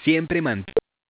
Siempre mantén.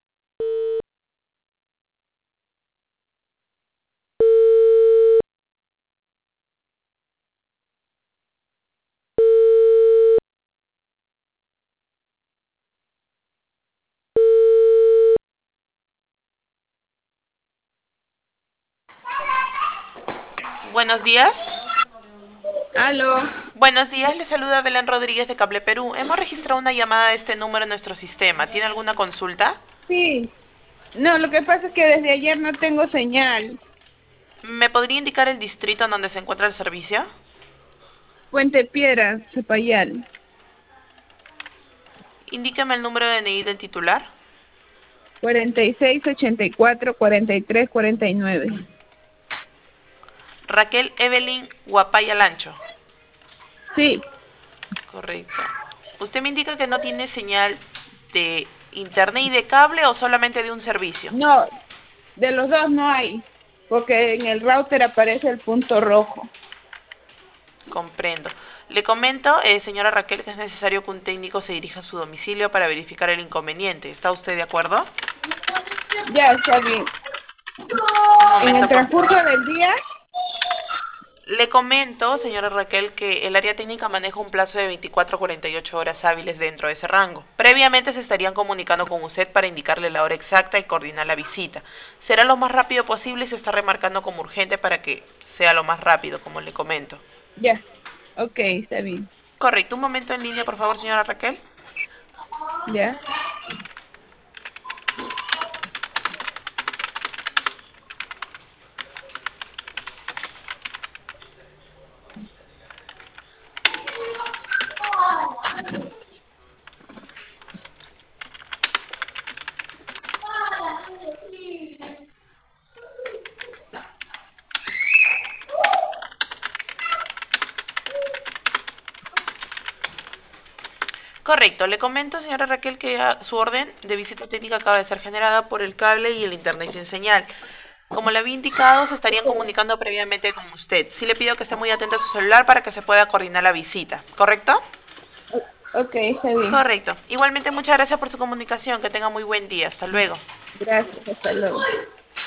Buenos días. Aló. Buenos días, le saluda Belén Rodríguez de Cable Perú. Hemos registrado una llamada de este número en nuestro sistema. ¿Tiene alguna consulta? Sí. No, lo que pasa es que desde ayer no tengo señal. ¿Me podría indicar el distrito en donde se encuentra el servicio? Puente Piedra, Cepayal. Indíqueme el número de DNI del titular. 4684-4349. Raquel Evelyn Guapaya Lancho. Sí. Correcto. ¿Usted me indica que no tiene señal de internet y de cable o solamente de un servicio? No, de los dos no hay, porque en el router aparece el punto rojo. Comprendo. Le comento, señora Raquel, que es necesario que un técnico se dirija a su domicilio para verificar el inconveniente. ¿Está usted de acuerdo? Ya, está bien. Un En el momento, por transcurso favor. del día, Le comento, señora Raquel, que el área técnica maneja un plazo de 24 a 48 horas hábiles dentro de ese rango. Previamente se estarían comunicando con usted para indicarle la hora exacta y coordinar la visita. Será lo más rápido posible y se está remarcando como urgente para que sea lo más rápido, como le comento. ya. Ok, está bien. Correcto, un momento en línea, por favor, señora Raquel. Ya. Correcto, le comento, señora Raquel, que su orden de visita técnica acaba de ser generada por el cable y el internet sin señal. Como le había indicado, se estarían comunicando previamente con usted. Sí le pido que esté muy atenta a su celular para que se pueda coordinar la visita, ¿correcto? Ok, está bien. Correcto. Igualmente, muchas gracias por su comunicación. Que tenga muy buen día. Hasta luego. Gracias, hasta luego.